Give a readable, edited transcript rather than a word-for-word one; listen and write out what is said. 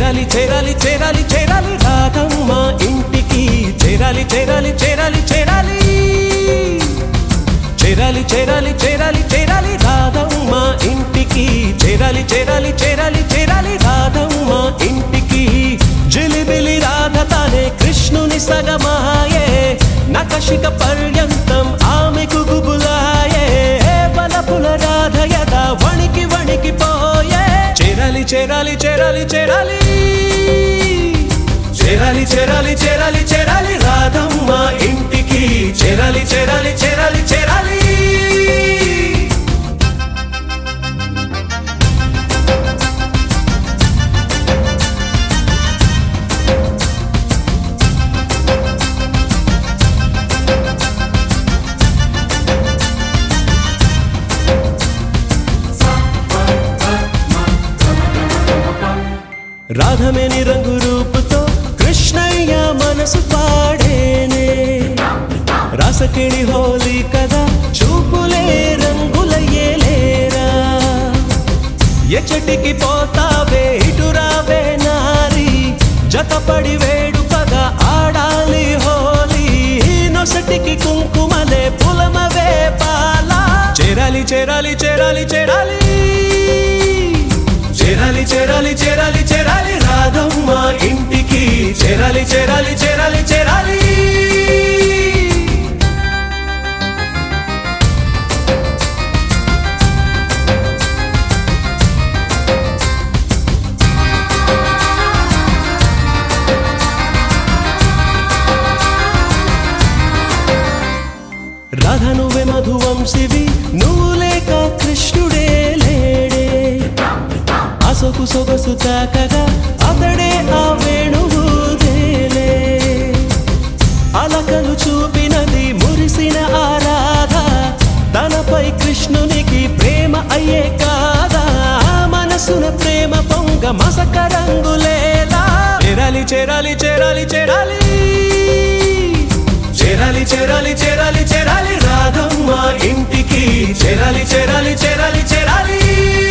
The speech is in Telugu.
చేరాలి చేరాలి చేరాలి చేరాలి రాధమ్మ ఇంటికి చేరాలి చేరాలి చేరాలి చేరాలి చేరాలి చేరాలి చేరాలి చేరాలి రాధమ్మ ఇంటికి చేరాలి చేరాలి చేరాలి చేరాలి రాధమ్మ ఇంటికి జిలిబిలి రాధ తానే కృష్ణుని సగమాయే నకశిక పర్యంతం ఆమెకు గుబులాయే బలపుల రాధ యదా వణికి వణికి పోయే చేరాలి చేరాలి చేరాలి చేరాలి చేరాలి చేరాలి చేరాలి చేరాలి రాధమ్మ ఇంటికి చేరాలి చేరాలి చేరాలి చేరాలి రాధమేని రంగు రూపుతో కృష్ణయ్య మనసు పాడేనే రాసకిణి హోలీ కదా చూపులే రంగులయ్యేలేరా ఎచ్చటికి పోతావే ఇటు రావే నారి జతపడి వేడుకగా ఆడాలి హోలీ నొసటికి కుంకుమలే పులమవే పాలా చేరాలి చేరాలి చేరాలి చేరాలి చేరాలి చేరాలి చేరాలి చేరాలి రాధమ్మ ఇంటికి చేరాలి చేరాలి చేరాలి చేరాలి రాధ నువ్వే మధువంశివి నువ్వు లేక కృష్ణుడే లేడే అసొకు సొగసు తాకగా అతడే ఆ వేణువు దేలే అలకలు చూపినది మురిసిన ఆరాధ తనపై కృష్ణునికి ప్రేమ అయ్యే కాదా మనసున ప్రేమ పొంగ మసక రంగులేలా చేరాలి చేరాలి చేరాలి చేరాలి చేరాలి చేరాలి చేరాలి చేరాలి రాధమ్మ ఇంటికి చేరాలి చేరాలి చేరాలి చేరాలి